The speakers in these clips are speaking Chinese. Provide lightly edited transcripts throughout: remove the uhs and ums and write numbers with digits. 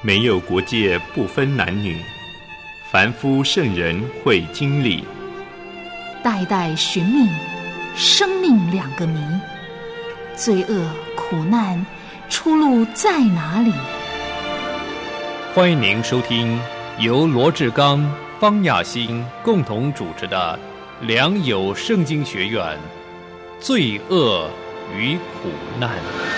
没有国界，不分男女，凡夫圣人会经历， 代代寻觅，生命两个谜，罪恶苦难，出路在哪里？ 欢迎您收听由罗志刚、方雅欣共同主持的良友圣经学院罪恶与苦难。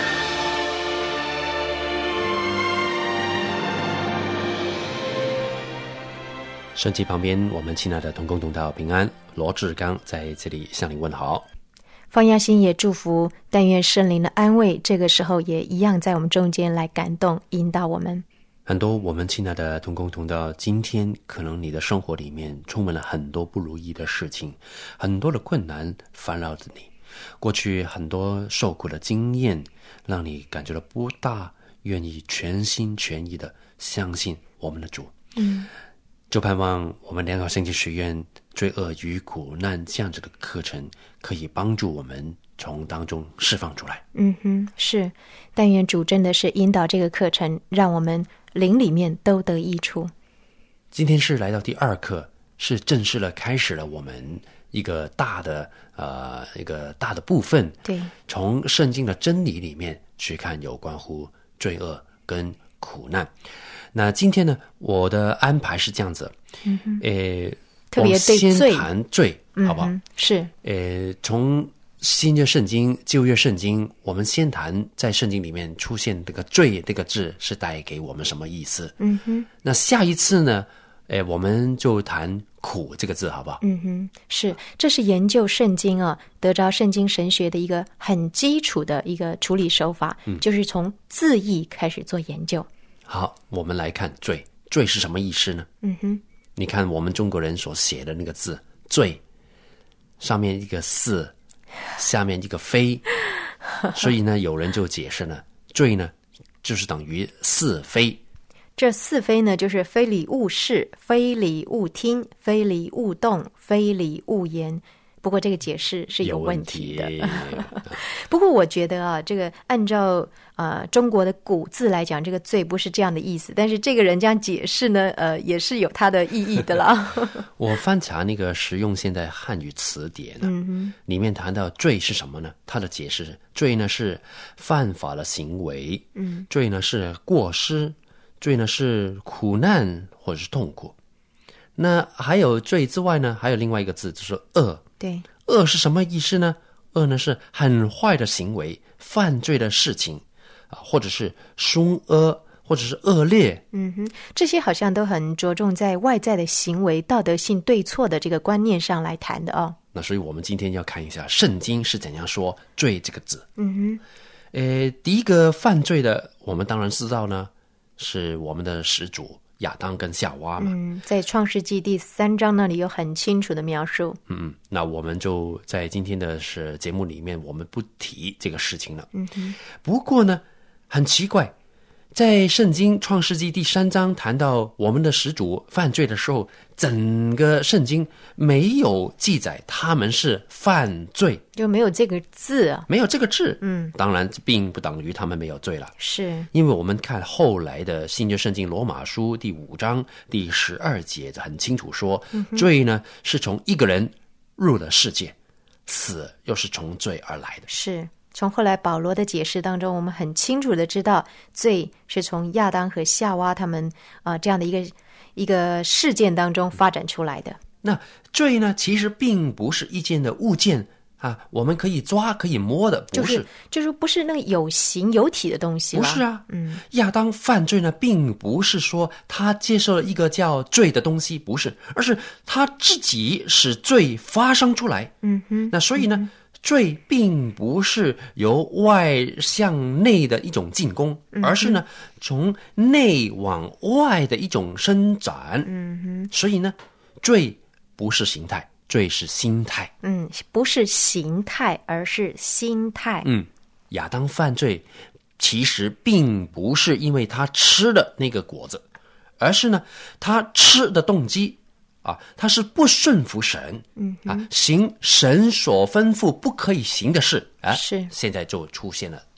圣经旁边，我们亲爱的同工同道平安，罗志刚在这里向你问好。 方亚欣也祝福，但愿圣灵的安慰这个时候也一样在我们中间来感动引导我们。 很多我们亲爱的同工同道，今天可能你的生活里面充满了很多不如意的事情，很多的困难烦扰着你，过去很多受苦的经验让你感觉到不大愿意全心全意的相信我们的主。就盼望我们良好圣经学院罪恶与苦难这样子的课程可以帮助我们从当中释放出来。 是，但愿主真的是引导这个课程，让我们灵里面都得益处。 今天是来到第二课，是正式的开始了我们一个大的部分。 对，从圣经的真理里面去看有关乎罪恶跟苦难。那今天呢，我的安排是这样子， 特别对罪， 先谈罪，好不好？ 是， 从新约圣经、旧约圣经，我们先谈在圣经里面出现这个罪这个字是带给我们什么意思？那下一次呢，我们就谈苦这个字，好不好？ 是，这是研究圣经啊，得着圣经神学的一个很基础的一个处理手法，就是从字义开始做研究。 好，我们来看罪。罪是什么意思呢？你看我们中国人所写的那个字，罪上面一个是，下面一个非，所以呢，有人就解释呢，罪呢就是等于是非。 这是非呢，就是非礼勿视、非礼勿听、非礼勿动、非礼勿言。不过这个解释是有问题的。不过我觉得啊，这个按照中国的古字来讲，这个罪不是这样的意思，但是这个人这样解释呢，也是有它的意义的啦。 我翻查那个实用现代汉语词典呢，里面谈到罪是什么呢？它的解释是，罪呢是犯法的行为，罪呢是过失，罪呢是苦难或者是痛苦。那还有罪之外呢，还有另外一个字，就是恶。 对， 恶是什么意思呢？恶呢是很坏的行为，犯罪的事情或者是凶恶，或者是恶劣。 这些好像都很着重在外在的行为道德性对错的这个观念上来谈的哦。 那所以我们今天要看一下圣经是怎样说罪这个字。第一个犯罪的，我们当然知道呢，是我们的始祖亚当跟夏娃嘛。 在创世纪第3章那里有很清楚的描述。 那我们就在今天的节目里面，我们不提这个事情了。不过呢，很奇怪，在圣经创世纪第3章谈到我们的始祖犯罪的时候，整个圣经没有记载他们是犯罪， 就没有这个字啊， 没有这个字。当然并不等于他们没有罪了， 是因为我们看后来的新约圣经罗马书第5章第12节很清楚说，罪呢是从一个人入了世界，死又是从罪而来的。 是从后来保罗的解释当中，我们很清楚的知道，罪是从亚当和夏娃他们这样的一个事件当中发展出来的。 那罪呢，其实并不是一件的物件我们可以抓可以摸的，不是， 就是不是那个有形有体的东西了。 不是啊。亚当犯罪呢，并不是说他接受了一个叫罪的东西，不是，而是他自己使罪发生出来。那所以呢，罪并不是由外向内的一种进攻，而是呢从内往外的一种伸展。所以呢，罪不是形态，罪是心态。 不是形态，而是心态。 亚当犯罪其实并不是因为他吃了那个果子，而是呢他吃的动机他是不顺服神，行神所吩咐不可以行的事， 是现在就出现了罪了。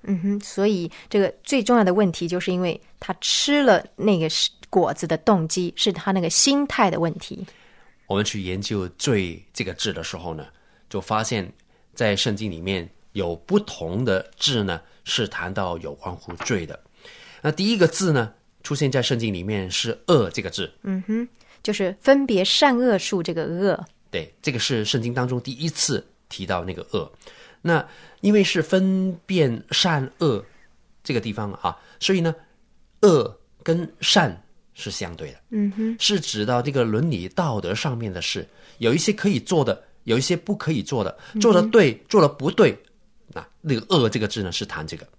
所以这个最重要的问题就是因为他吃了那个果子的动机是他那个心态的问题。 我们去研究罪这个字的时候呢，就发现在圣经里面有不同的字呢是谈到有关乎罪的。那第一个字呢出现在圣经里面是恶这个字， 就是分别善恶树这个恶。 对，这个是圣经当中第一次提到那个恶。那因为是分辨善恶这个地方啊，所以呢恶跟善是相对的，是指到这个伦理道德上面的事，有一些可以做的，有一些不可以做的，做的对，做的不对，那个恶这个字呢是谈这个，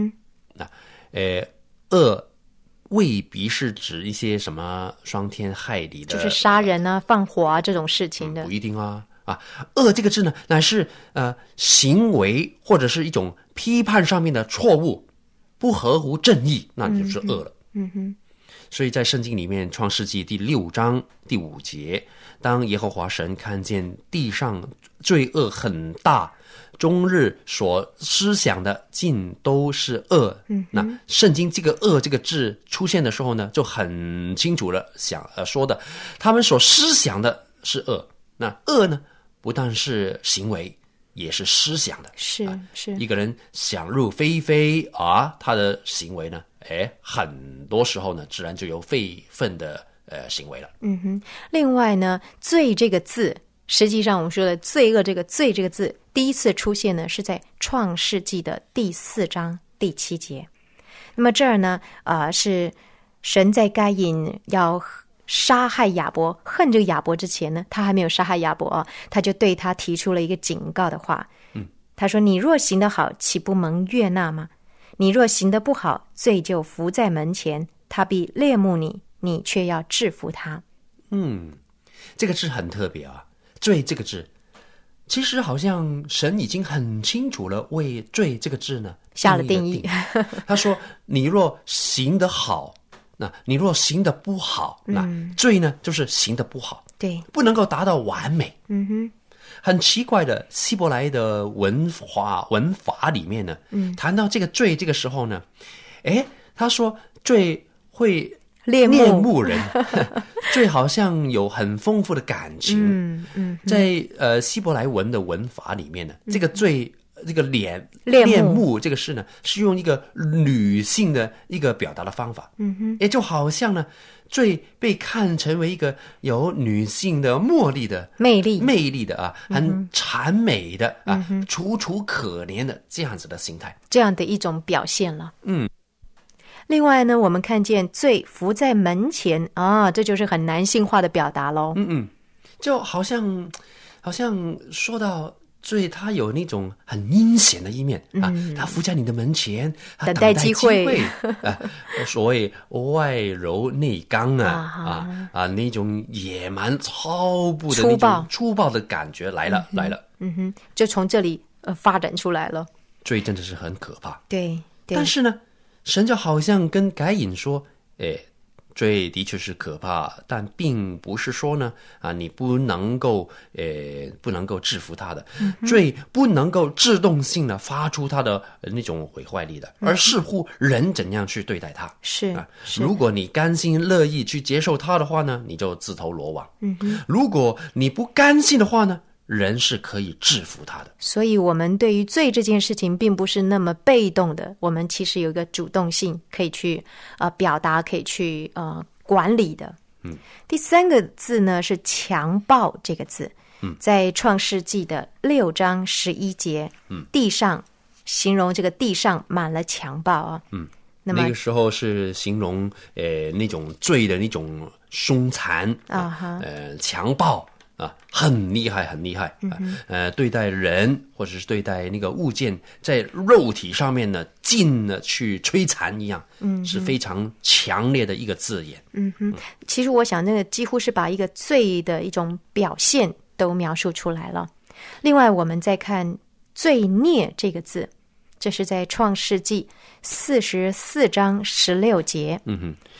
恶未必是指一些什么伤天害理的， 就是杀人啊、放火啊这种事情的， 不一定啊。恶这个字呢，乃是行为或者是一种批判上面的错误，不合乎正义，那就是恶了。所以在圣经里面，创世纪第6章第5节，当耶和华神看见地上罪恶很大，终日所思想的尽都是恶，那圣经这个恶这个字出现的时候呢，就很清楚了说的，他们所思想的是恶。那恶呢，不但是行为，也是思想的。是一个人想入非非他的行为呢，很多时候呢，自然就有非分的行为了。 另外呢，罪这个字，实际上我们说的罪恶这个罪这个字，第一次出现呢是在创世纪的第4章第7节。那么这儿呢，是神在该隐要杀害亚伯，恨这个亚伯之前呢，他还没有杀害亚伯他就对他提出了一个警告的话。他说：“你若行得好，岂不蒙悦纳吗？你若行得不好，罪就伏在门前，他必恋慕你，你却要制服他。” 这个字很特别罪这个字，其实好像神已经很清楚了为罪这个字呢下了定义。 他说：“你若行得好。”那你若行得不好，那罪呢就是行得不好， 对， 不能够达到完美。很奇怪的，希伯来的文法里面呢，谈到这个罪这个时候呢，他说罪会恋慕人，罪好像有很丰富的感情。在希伯来文的文法里面呢，这个罪。这个恋慕这个事呢，是用一个女性的一个表达的方法，也就好像呢，罪被看成为一个有女性的魅力的很谄媚的楚楚可怜的这样子的心态， 这样的一种表现了。另外呢，我们看见罪伏在门前这就是很男性化的表达咯。 就好像说到罪，他有那种很阴险的一面他伏在你的门前， 等待机会所谓外柔内刚那种野蛮粗暴的那种粗暴的感觉来了。 就从这里发展出来了。 罪真的是很可怕。 对， 但是呢，神就好像跟该隐说，罪的确是可怕，但并不是说呢你不能够制服他的，罪不能够自动性的发出他的那种毁坏力的，而视乎人怎样去对待他。如果你甘心乐意去接受他的话呢，你就自投罗网。如果你不甘心的话呢，人是可以制服他的。 所以我们对于罪这件事情并不是那么被动的，我们其实有一个主动性可以去表达，可以去管理的。第3个字呢是强暴这个字，在创世纪的6章11节，地上形容这个地上满了强暴那个时候是形容那种罪的那种凶残强暴很厉害对待人或者是对待那个物件在肉体上面呢尽了去摧残一样，是非常强烈的一个字眼。 其实我想那个几乎是把一个罪的一种表现都描述出来了。另外我们再看罪孽这个字，这是在创世纪44章16节。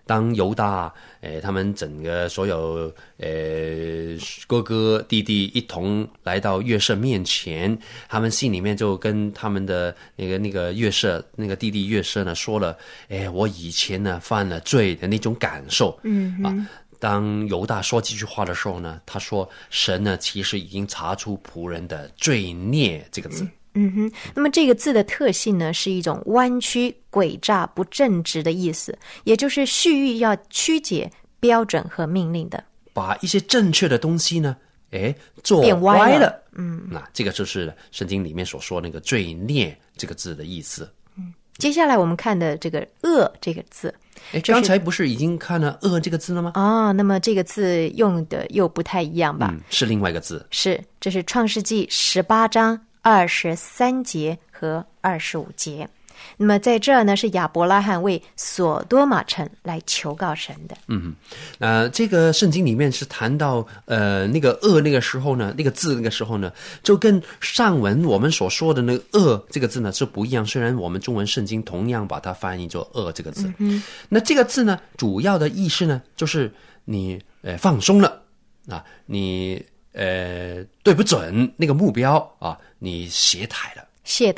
当犹大他们整个所有哥哥弟弟一同来到约瑟面前，他们心里面就跟他们的那个约瑟那个弟弟约瑟呢说了，我以前呢犯了罪的那种感受。当犹大说这句话的时候呢，他说神呢其实已经查出仆人的罪孽这个字。 那么这个字的特性呢，是一种弯曲、诡诈、不正直的意思，也就是蓄意要曲解标准和命令的， 把一些正确的东西呢，做变歪了。 那这个就是圣经里面所说那个罪孽这个字的意思。 接下来我们看的这个恶这个字， 刚才不是已经看了恶这个字了吗？ 那么这个字用的又不太一样吧？ 是另外一个字。 是，这是创世纪18章23节和25节。那么在这儿呢，是亚伯拉罕为索多玛城来求告神的。 这个圣经里面是谈到那个恶那个时候呢，那个字那个时候呢，就跟上文我们所说的那个恶这个字呢是不一样。虽然我们中文圣经同样把它翻译作恶这个字，那这个字呢，主要的意思呢，就是你放松了啊，你对不准那个目标啊，你懈怠了。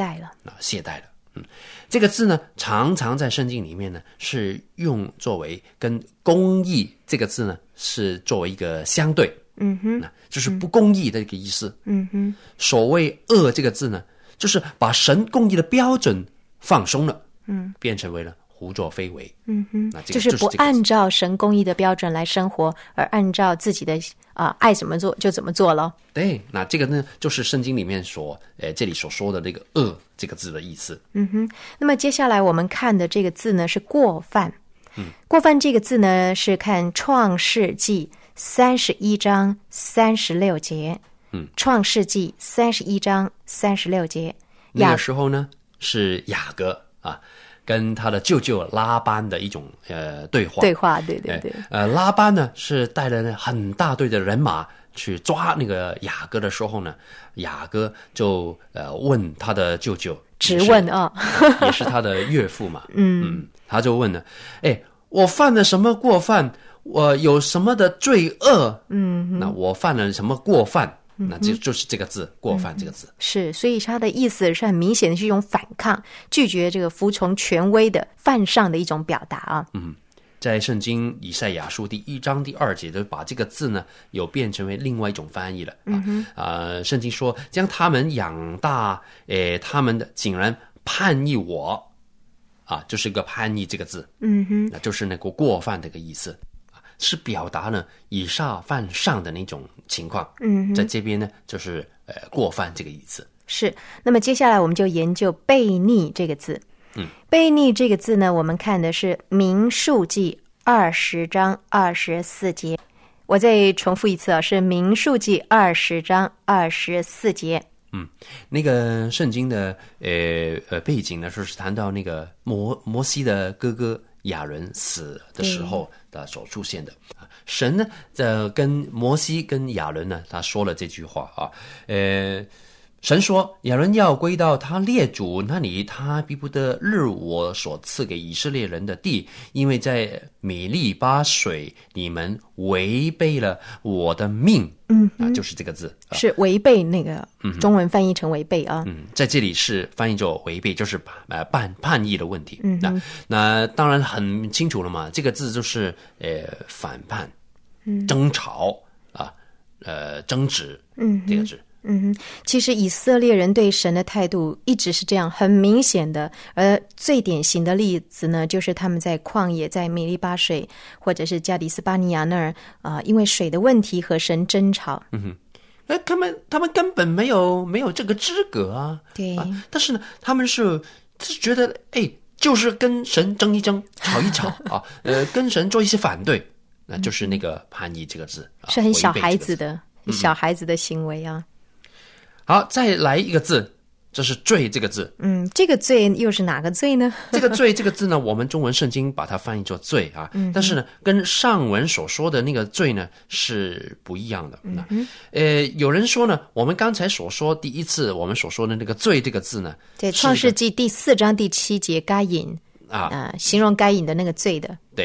这个字呢，常常在圣经里面呢是用作为跟公义这个字呢是作为一个相对，就是不公义的一个意思。所谓恶这个字呢，就是把神公义的标准放松了，变成为了胡作非为。 就是不按照神公义的标准来生活，而按照自己的爱怎么做就怎么做了。 对，那这个呢，就是圣经里面这里所说的这个恶这个字的意思。 那么接下来我们看的这个字呢是过犯。过犯这个字呢是看创世纪31章36节。创世纪31章36节。 那个时候呢是雅各跟他的舅舅拉班的一种对话。 对。 拉班呢是带了很大队的人马去抓那个雅各的时候呢，雅各就问他的舅舅， 质问也是他的岳父嘛。他就问了，我犯了什么过犯？我有什么的罪恶？那我犯了什么过犯？那这就是这个字过犯这个字。 是，所以它的意思是很明显的是一种反抗，拒绝这个服从权威的犯上的一种表达在圣经以赛亚书第1章第2节就把这个字呢有变成为另外一种翻译了。圣经说将他们养大，他们的竟然叛逆我就是一个叛逆这个字。那就是那个过犯这个意思，是表达呢以下犯上的那种情况。在这边呢就是过犯这个意思。 是，那么接下来我们就研究悖逆这个字。悖逆这个字呢，我们看的是民数记20章24节。我再重复一次是民数记20章24节。 那个圣经的背景呢，就是谈到那个摩西的哥哥亚伦死的时候的所出现的。神呢跟摩西跟亚伦呢他说了这句话神说亚伦要归到他列祖那里，他必不得入我所赐给以色列人的地，因为在米利巴水你们违背了我的命。就是这个字是违背，那个中文翻译成违背在这里是翻译作违背，就是叛逆的问题。那当然很清楚了嘛，这个字就是反叛、争吵争执这个字。 其实以色列人对神的态度一直是这样，很明显的。而最典型的例子呢，就是他们在旷野，在米利巴水或者是加迪斯巴尼亚那儿因为水的问题和神争吵。 他们根本没有这个资格对但是呢，他们是觉得就是跟神争一争，吵一吵跟神做一些反对，那就是那个叛逆这个字是很小孩子的小孩子的行为好，再来一个字，这是罪这个字。 这个罪又是哪个罪呢？ 这个罪这个字呢，我们中文圣经把它翻译作罪但是呢，跟上文所说的那个罪呢是不一样的。有人说呢，我们刚才所说第一次我们所说的那个罪这个字呢， 对，创世纪第4章第7节该隐形容该隐的那个罪的。 对，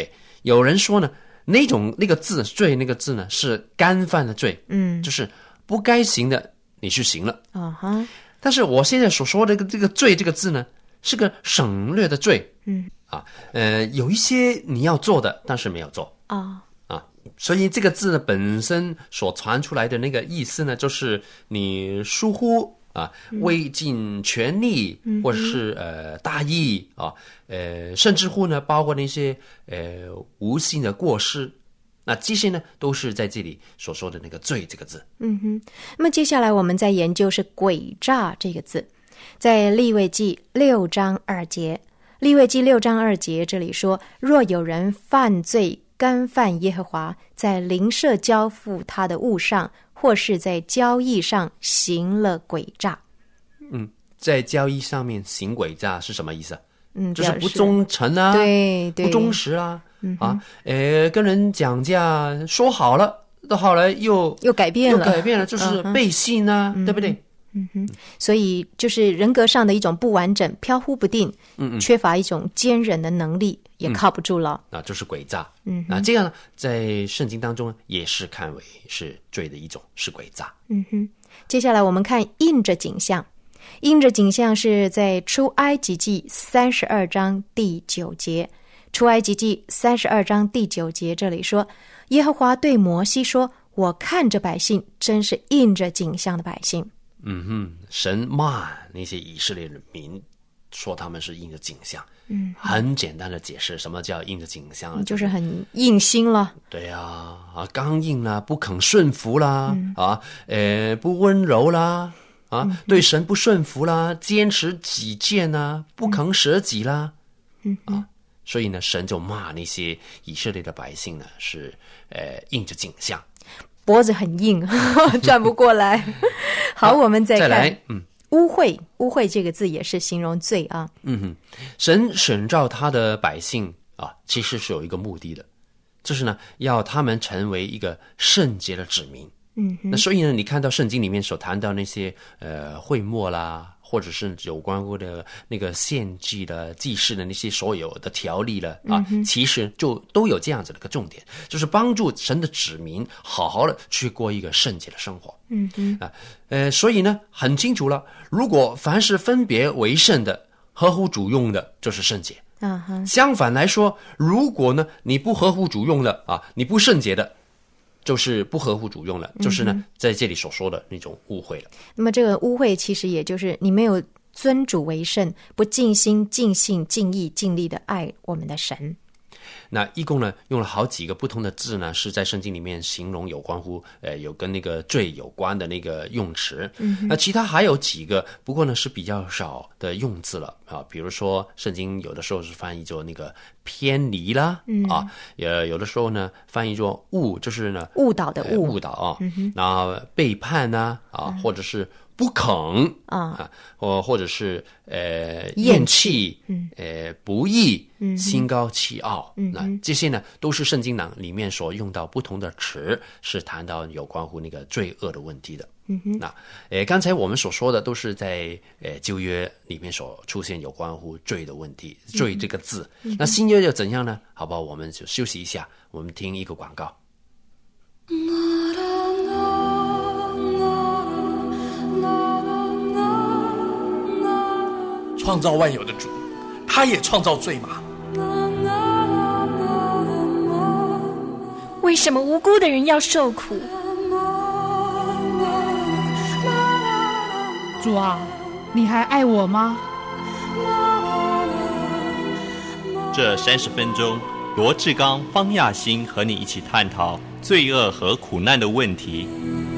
有人说呢，那个字罪那个字呢是干犯的罪，就是不该行的你去行了。但是我现在所说的这个罪这个字呢，是个省略的罪。有一些你要做的，但是没有做所以这个字呢本身所传出来的那个意思呢，就是你疏忽未尽全力，或者是大意甚至乎呢包括那些无心的过失，那这些呢都是在这里所说的那个罪这个字。 那么接下来我们再研究是诡诈这个字，在利未记6章2节，利未记6章2节这里说，若有人犯罪干犯耶和华，在邻舍交付他的物上，或是在交易上行了诡诈。 在交易上面行诡诈是什么意思？就是不忠诚啊， 对， 不忠实啊，跟人讲价说好了，到后来又改变了， 就是背信啊，对不对？ 所以就是人格上的一种不完整，飘忽不定，缺乏一种坚韧的能力，也靠不住了。 就是诡诈。这样呢，在圣经当中也是看为是罪的一种，是诡诈。 接下来我们看印着景象，印着景象是在出埃及记32章第9节。出埃及记32章第9节这里说，耶和华对摩西说，我看着百姓真是印着景象的百姓。 神骂那些以色列人民，说他们是印着景象。很简单的解释，什么叫印着景象？ 就是很硬心了。 对啊，刚硬啦，不肯顺服啦，不温柔啦，对神不顺服啦，坚持己见啦，不肯舍己啦，所以呢，神就骂那些以色列的百姓呢，是印着景象。 脖子很硬，转不过来。好，我们再来，污秽这个字也是形容罪啊。 神选召他的百姓其实是有一个目的的，就是呢，要他们成为一个圣洁的子民。那所以呢，你看到圣经里面所谈到那些会幕啦，或者是有关乎的那个献祭的祭祀的那些所有的条例了其实就都有这样子的一个重点，就是帮助神的子民好好的去过一个圣洁的生活。所以呢，很清楚了，如果凡是分别为圣的、合乎主用的，就是圣洁。相反来说，如果呢你不合乎主用的你不圣洁的，就是不合乎主用了，就是呢在这里所说的那种误会了。 那么这个误会其实也就是你没有尊主为圣，不尽心尽性尽意尽力的爱我们的神。 那一共呢用了好几个不同的字呢，是在圣经里面形容有关乎有跟那个罪有关的那个用词。那其他还有几个，不过呢是比较少的用字了比如说圣经有的时候是翻译作那个偏离啦有的时候呢翻译作误，就是呢误导的误导那背叛或者是不肯或者是厌弃不义心高气傲那这些呢都是圣经里面所用到不同的词，是谈到有关乎那个罪恶的问题的。那刚才我们所说的都是在旧约里面所出现有关乎罪的问题，罪这个字。那新约又怎样呢？好吧，我们就休息一下，我们听一个广告。 创造万有的主，他也创造罪吗？ 为什么无辜的人要受苦？ 主啊，你还爱我吗？ 这30分钟，罗志刚、方亚新和你一起探讨罪恶和苦难的问题。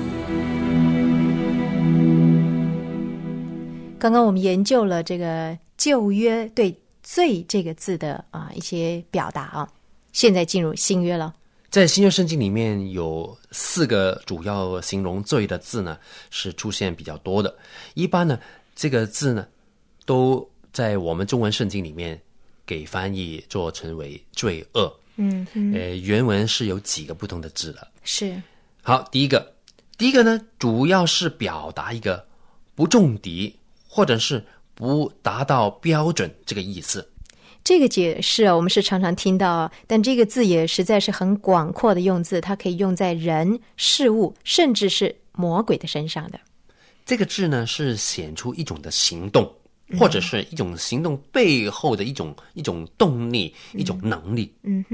刚刚我们研究了这个旧约对罪这个字的一些表达现在进入新约了。 在新约圣经里面有4个主要形容罪的字呢，是出现比较多的。一般呢，这个字呢，都在我们中文圣经里面给翻译做成为罪恶。原文是有几个不同的字的。 是。 好，第一个呢，主要是表达一个不中敌或者是不达到标准这个意思。 这个解释我们是常常听到但这个字也实在是很广阔的用字，它可以用在人、事物，甚至是魔鬼的身上的。 这个字呢，是显出一种的行动，或者是一种行动背后的一种动力，一种能力。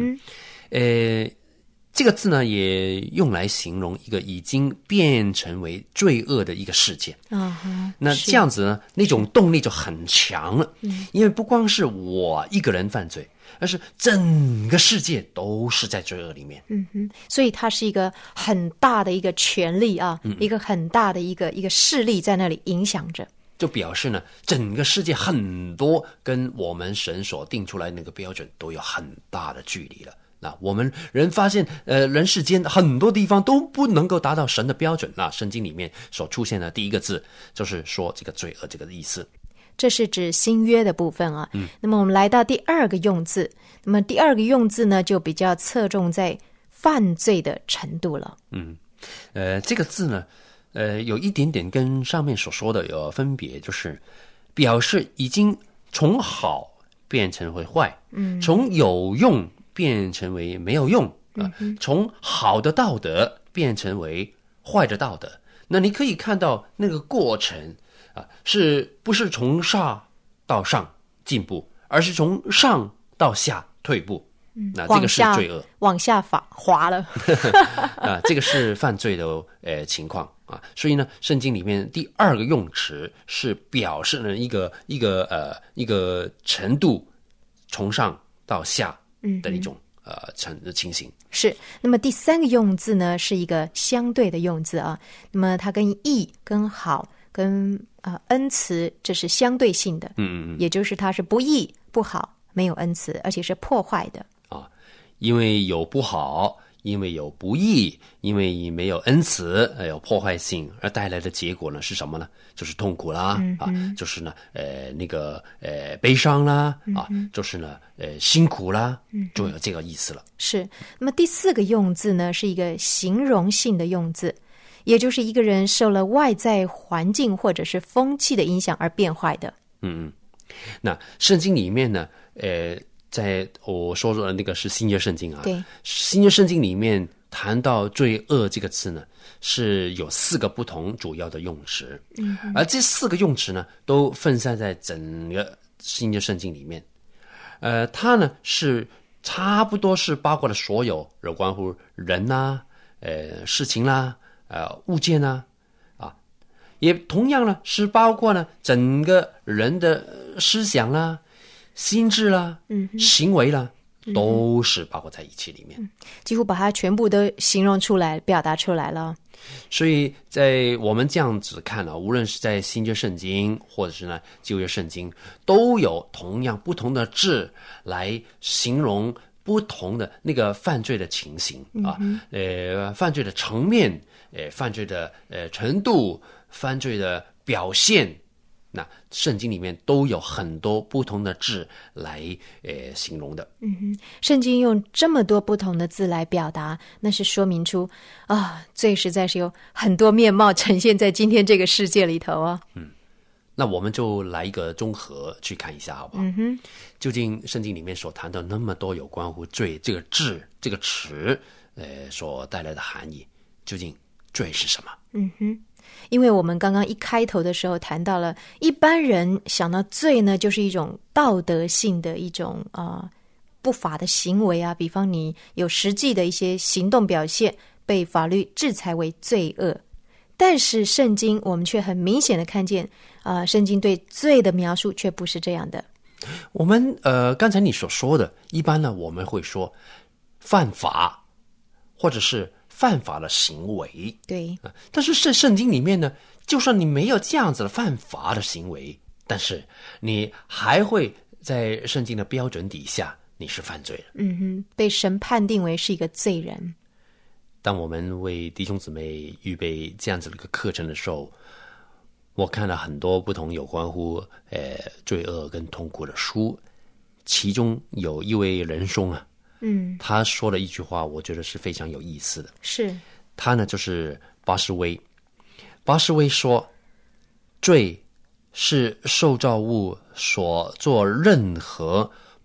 这个字呢，也用来形容一个已经变成为罪恶的一个事件。那这样子呢，那种动力就很强了。因为不光是我一个人犯罪，而是整个世界都是在罪恶里面。 所以它是一个很大的一个权力啊，一个很大的一个势力在那里影响着。 就表示呢，整个世界很多跟我们神所定出来那个标准都有很大的距离了。那我们人发现人世间很多地方都不能够达到神的标准。那圣经里面所出现的第一个字就是说这个罪恶这个意思， 这是指新约的部分啊。那么我们来到第二个用字，那么第二个用字呢，就比较侧重在犯罪的程度了。 这个字呢有一点点跟上面所说的有分别，就是表示已经从好变成为坏，从有用变成为没有用，从好的道德变成为坏的道德。那你可以看到那个过程是不是从下到上进步，而是从上到下退步。那这个是罪恶， 往下滑了。 这个是犯罪的情况啊。所以呢，圣经里面第二个用词是表示了一个程度从上到下的一种情形。是。 那么第三个用字呢，是一个相对的用字啊。那么它跟义、跟好、跟恩慈，这是相对性的。也就是它是不义、不好、没有恩慈，而且是破坏的。 因为有不好，因为有不义，因为没有恩慈，有破坏性，而带来的结果呢是什么呢？就是痛苦啦，就是呢悲伤啦，就是呢辛苦啦，就有这个意思了。 是。那么第四个用字呢，是一个形容性的用字，也就是一个人受了外在环境或者是风气的影响而变坏的。 那圣经里面呢在我说的那个是新约圣经啊， 对， 新约圣经里面谈到罪恶这个词呢，是有4个不同主要的用词，而这4个用词呢，都分散在整个新约圣经里面。它呢是差不多是包括了所有有关乎人啦、事情啦、物件啦，也同样呢是包括呢整个人的思想啦、心智啦、行为啦，都是包括在一起里面， 几乎把它全部都形容出来、表达出来了。 所以在我们这样子看无论是在新约圣经或者是呢旧约圣经，都有同样不同的字来形容不同的那个犯罪的情形犯罪的层面，犯罪的程度，犯罪的表现。那圣经里面都有很多不同的字来形容的。 圣经用这么多不同的字来表达，那是说明出罪实在是有很多面貌呈现在今天这个世界里头啊。 那我们就来一个综合去看一下好不好？究竟圣经里面所谈的那么多有关乎罪这个字这个词所带来的含义，究竟罪是什么？ 因为我们刚刚一开头的时候谈到了，一般人想到罪呢，就是一种道德性的一种不法的行为啊，比方你有实际的一些行动表现被法律制裁为罪恶。但是圣经我们却很明显的看见圣经对罪的描述却不是这样的。 我们刚才你所说的，一般呢我们会说犯法或者是犯法的行为， 对。 但是在圣经里面呢，就算你没有这样子的犯法的行为，但是你还会在圣经的标准底下，你是犯罪了。 被神判定为是一个罪人。 当我们为弟兄姊妹预备这样子的一个课程的时候，我看了很多不同有关乎罪恶跟痛苦的书，其中有一位仁兄他说了一句话，我觉得是非常有意思的。 是他呢就是巴士威。巴士威说，罪是受造物所做任何不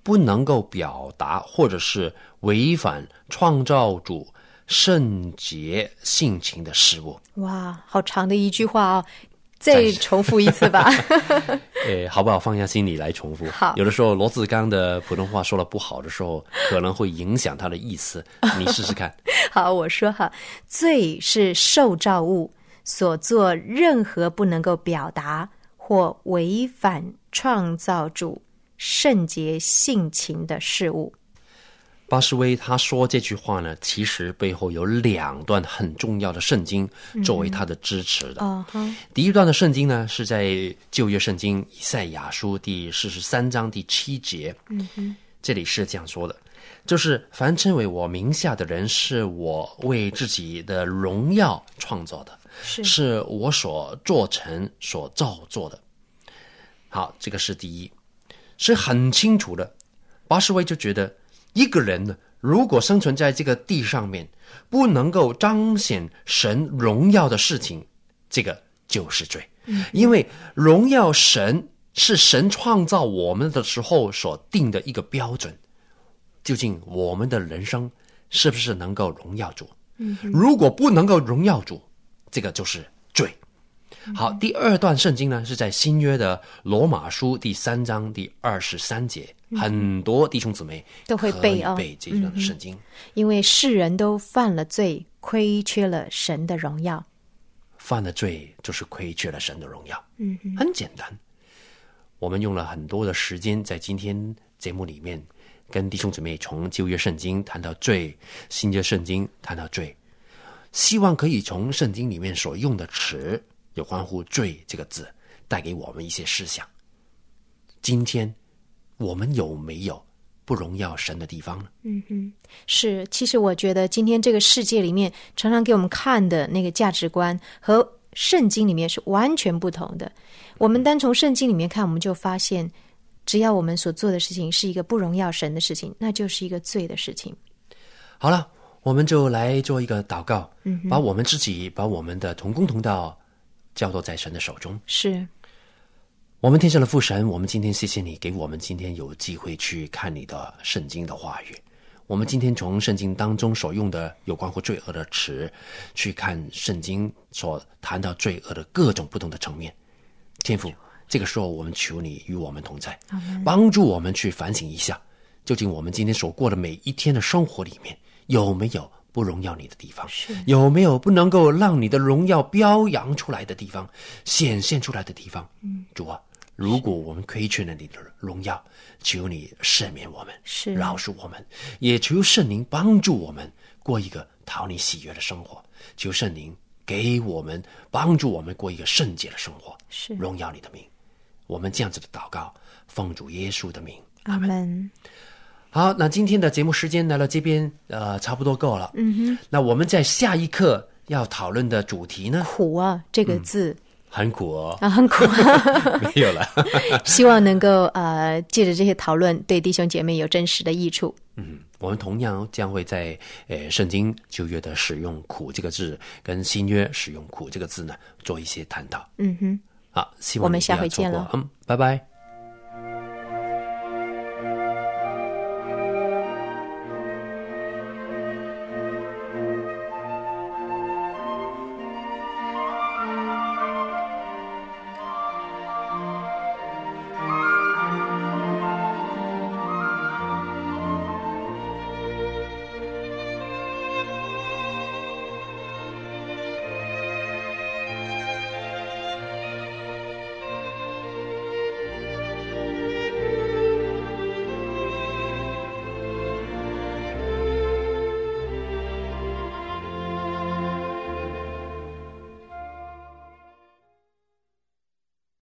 不能够表达或者是违反创造主圣洁性情的事物。 哇，好长的一句话哦，再重复一次吧。 好不好？放下心里来重复。 好， 有的时候罗志刚的普通话说了不好的时候，可能会影响他的意思。你试试看。 好，我说哈，罪是受造物所做任何不能够表达或违反创造主圣洁性情的事物。 巴士威他说这句话呢，其实背后有2段很重要的圣经作为他的支持的。第一段的圣经呢，是在旧约圣经以赛亚书第43章第7节。这里是这样说的，就是凡称为我名下的人，是我为自己的荣耀创造的，是我所做成所造作的。好，这个是第一，是很清楚的。巴士威就觉得一个人呢，如果生存在这个地上面，不能够彰显神荣耀的事情，这个就是罪。因为荣耀神是神创造我们的时候所定的一个标准，究竟我们的人生是不是能够荣耀主？如果不能够荣耀主，这个就是罪。好，第2段圣经呢，是在新约的罗马书第3章第23节。很多弟兄姊妹都会背这段的圣经。 因为世人都犯了罪，亏缺了神的荣耀。 犯了罪就是亏缺了神的荣耀。很简单。我们用了很多的时间在今天节目里面跟弟兄姊妹从旧约圣经谈到罪，新约圣经谈到罪，希望可以从圣经里面所用的词有关乎罪这个字带给我们一些思想。今天我们有没有不荣耀神的地方呢？ 是，其实我觉得今天这个世界里面常常给我们看的那个价值观和圣经里面是完全不同的。我们单从圣经里面看，我们就发现只要我们所做的事情是一个不荣耀神的事情，那就是一个罪的事情。 好了，我们就来做一个祷告，把我们自己，把我们的同工同道交托在神的手中。 是， 我们天上的父神，我们今天谢谢你给我们今天有机会去看你的圣经的话语。我们今天从圣经当中所用的有关乎罪恶的词，去看圣经所谈到罪恶的各种不同的层面。天父，这个时候我们求你与我们同在，帮助我们去反省一下，究竟我们今天所过的每一天的生活里面有没有不荣耀你的地方，有没有不能够让你的荣耀表扬出来的地方，显现出来的地方。主啊，如果我们亏缺了你的荣耀，求你赦免我们，饶恕我们，也求圣灵帮助我们过一个讨你喜悦的生活。求圣灵给我们帮助我们过一个圣洁的生活，荣耀你的名。我们这样子的祷告，奉主耶稣的名，阿们。好，那今天的节目时间来到这边差不多够了。那我们在下一课要讨论的主题呢？ 苦啊，这个字。 很苦哦， 很苦。 没有了。 希望能够借着这些讨论，对弟兄姐妹有真实的益处。 我们同样将会在圣经旧约的使用苦这个字，跟新约使用苦这个字呢，做一些探讨。好，希望我们下回见了。 拜拜。